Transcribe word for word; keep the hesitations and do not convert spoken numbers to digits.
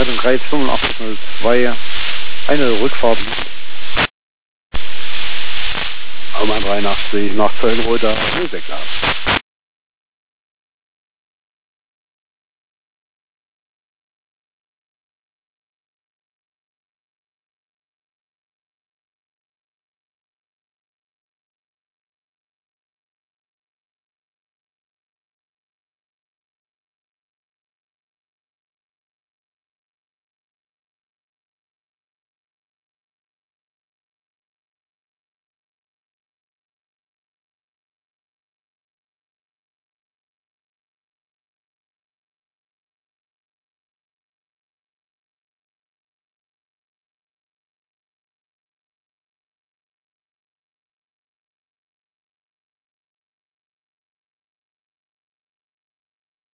Rettungskreis fünfundachtzig null zwei, eine Rückfahrt. Nummer dreiundachtzig nach Zöllenroter null sechs acht.